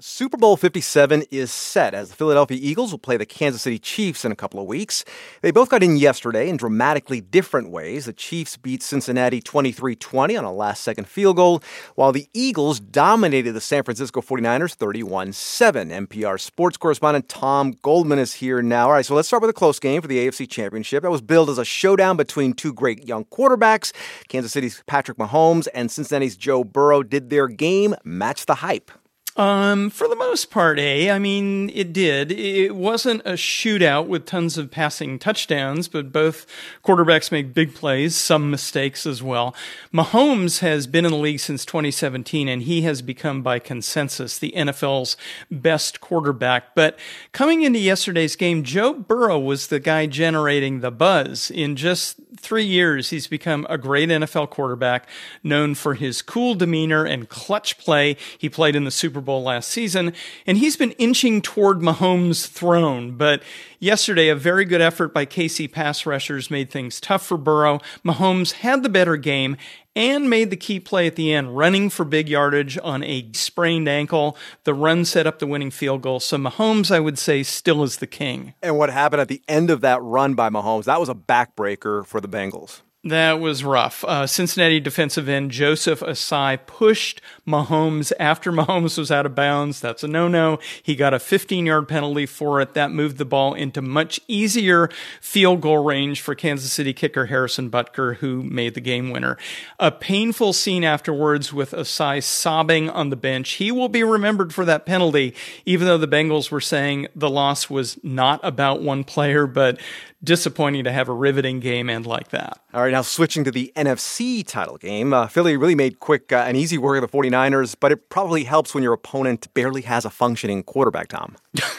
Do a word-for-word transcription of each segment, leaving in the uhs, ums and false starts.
Super Bowl fifty-seven is set as the Philadelphia Eagles will play the Kansas City Chiefs in a couple of weeks. They both got in yesterday in dramatically different ways. The Chiefs beat Cincinnati twenty-three twenty on a last-second field goal, while the Eagles dominated the San Francisco forty-niners thirty-one seven. N P R sports correspondent Tom Goldman is here now. All right, so let's start with a close game for the A F C Championship. That was billed as a showdown between two great young quarterbacks. Kansas City's Patrick Mahomes and Cincinnati's Joe Burrow. Did their game match the hype? Um, for the most part, eh? I mean, it did. It wasn't a shootout with tons of passing touchdowns, but both quarterbacks make big plays, some mistakes as well. Mahomes has been in the league since twenty seventeen, and he has become, by consensus, the N F L's best quarterback. But coming into yesterday's game, Joe Burrow was the guy generating the buzz. In just three years, he's become a great N F L quarterback, known for his cool demeanor and clutch play. He played in the Super Bowl last season, and he's been inching toward Mahomes' throne. But yesterday, a very good effort by K C pass rushers made things tough for Burrow. Mahomes had the better game and made the key play at the end, running for big yardage on a sprained ankle. The run set up the winning field goal. So Mahomes, I would say, still is the king. And what happened at the end of that run by Mahomes, that was a backbreaker for the Bengals. That was rough. Uh, Cincinnati defensive end Joseph Ossai pushed Mahomes after Mahomes was out of bounds. That's a no-no. He got a fifteen-yard penalty for it. That moved the ball into much easier field goal range for Kansas City kicker Harrison Butker, who made the game winner. A painful scene afterwards with Ossai sobbing on the bench. He will be remembered for that penalty, even though the Bengals were saying the loss was not about one player, but disappointing to have a riveting game end like that. All right, now switching to the N F C title game. Uh, Philly really made quick uh, and easy work of the forty-niners, but it probably helps when your opponent barely has a functioning quarterback, Tom.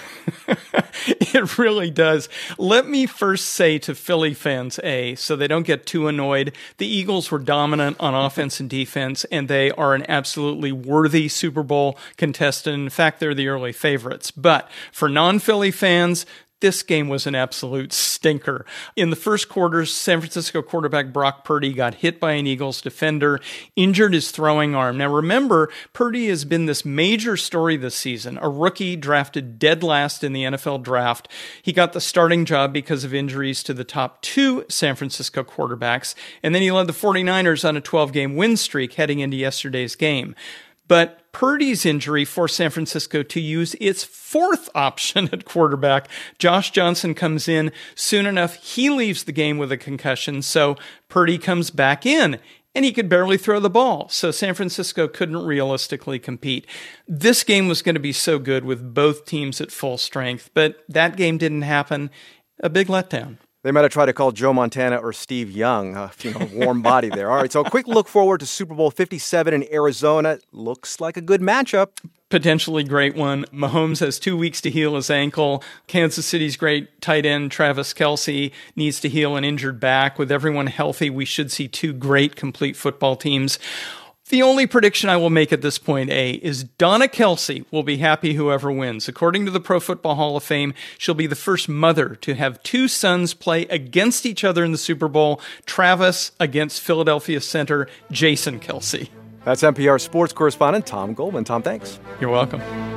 It really does. Let me first say to Philly fans, A, so they don't get too annoyed, the Eagles were dominant on offense and defense, and they are an absolutely worthy Super Bowl contestant. In fact, they're the early favorites. But for non-Philly fans, this game was an absolute stinker. In the first quarter, San Francisco quarterback Brock Purdy got hit by an Eagles defender, injured his throwing arm. Now remember, Purdy has been this major story this season, a rookie drafted dead last in the N F L draft. He got the starting job because of injuries to the top two San Francisco quarterbacks, and then he led the forty-niners on a twelve-game win streak heading into yesterday's game. But Purdy's injury forced San Francisco to use its fourth option at quarterback. Josh Johnson comes in. Soon enough, he leaves the game with a concussion, so Purdy comes back in, and he could barely throw the ball. So San Francisco couldn't realistically compete. This game was going to be so good with both teams at full strength, but that game didn't happen. A big letdown. They might have tried to call Joe Montana or Steve Young, uh, you know, warm body there. All right, so a quick look forward to Super Bowl fifty-seven in Arizona. Looks like a good matchup. Potentially great one. Mahomes has two weeks to heal his ankle. Kansas City's great tight end Travis Kelce needs to heal an injured back. With everyone healthy, we should see two great complete football teams. The only prediction I will make at this point, A, is Donna Kelce will be happy whoever wins. According to the Pro Football Hall of Fame, she'll be the first mother to have two sons play against each other in the Super Bowl. Travis against Philadelphia center Jason Kelce. That's N P R sports correspondent Tom Goldman. Tom, thanks. You're welcome.